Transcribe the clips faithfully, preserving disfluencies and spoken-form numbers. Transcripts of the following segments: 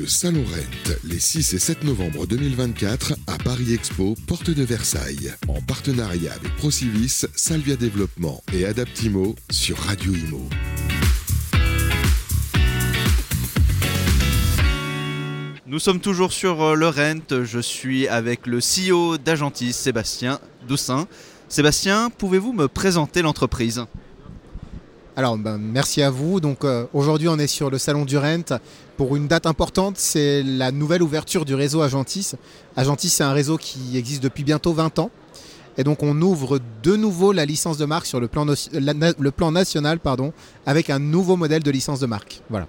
Salon Rent, les six et sept novembre deux mille vingt-quatre à Paris Expo, porte de Versailles, en partenariat avec Procivis, Salvia Développement et Adaptimo sur Radio Imo. Nous sommes toujours sur le Rent, je suis avec le C E O d'Agentis, Sébastien Doussin. Sébastien, pouvez-vous me présenter l'entreprise ? Alors, ben, merci à vous. Donc, euh, aujourd'hui, on est sur le salon du Rent pour une date importante. C'est la nouvelle ouverture du réseau Agentis. Agentis, c'est un réseau qui existe depuis bientôt vingt ans. Et donc, on ouvre de nouveau la licence de marque sur le plan, no- la- le plan national pardon, avec un nouveau modèle de licence de marque. Voilà.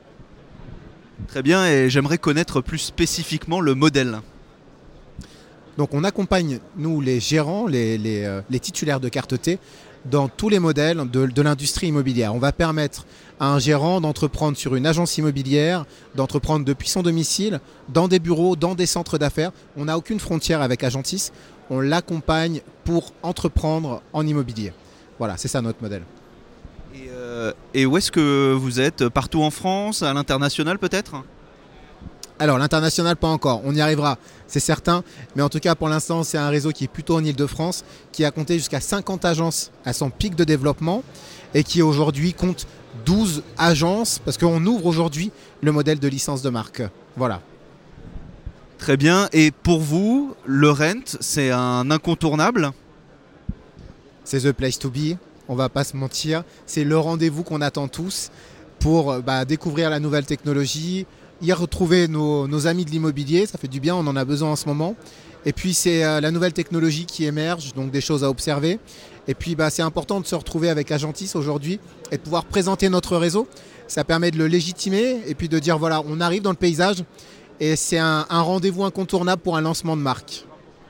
Très bien, et j'aimerais connaître plus spécifiquement le modèle. Donc, on accompagne, nous, les gérants, les, les, euh, les titulaires de carte T, dans tous les modèles de, de l'industrie immobilière. On va permettre à un gérant d'entreprendre sur une agence immobilière, d'entreprendre depuis son domicile, dans des bureaux, dans des centres d'affaires. On n'a aucune frontière avec Agentis. On l'accompagne pour entreprendre en immobilier. Voilà, c'est ça notre modèle. Et, euh, et où est-ce que vous êtes ? Partout en France, à l'international peut-être ? Alors, l'international, pas encore. On y arrivera, c'est certain. Mais en tout cas, pour l'instant, c'est un réseau qui est plutôt en Ile-de-France, qui a compté jusqu'à cinquante agences à son pic de développement et qui aujourd'hui compte douze agences parce qu'on ouvre aujourd'hui le modèle de licence de marque. Voilà. Très bien, et pour vous, le Rent, c'est un incontournable ? C'est the place to be, on va pas se mentir. C'est le rendez-vous qu'on attend tous pour bah, découvrir la nouvelle technologie, y retrouver nos, nos amis de l'immobilier, ça fait du bien, on en a besoin en ce moment. Et puis c'est euh, la nouvelle technologie qui émerge, donc des choses à observer. Et puis bah, c'est important de se retrouver avec Agentis aujourd'hui et de pouvoir présenter notre réseau. Ça permet de le légitimer et puis de dire voilà, on arrive dans le paysage et c'est un, un rendez-vous incontournable pour un lancement de marque.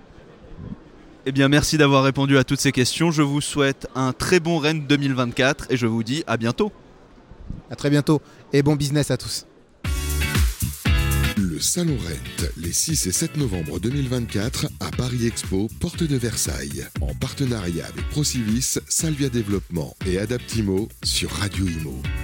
Eh bien, merci d'avoir répondu à toutes ces questions. Je vous souhaite un très bon Rent deux mille vingt-quatre et je vous dis à bientôt. À très bientôt et bon business à tous. Le Salon Rent, les six et sept novembre deux mille vingt-quatre à Paris Expo, porte de Versailles, en partenariat avec Procivis, Salvia Développement et Adaptimo sur Radio Imo.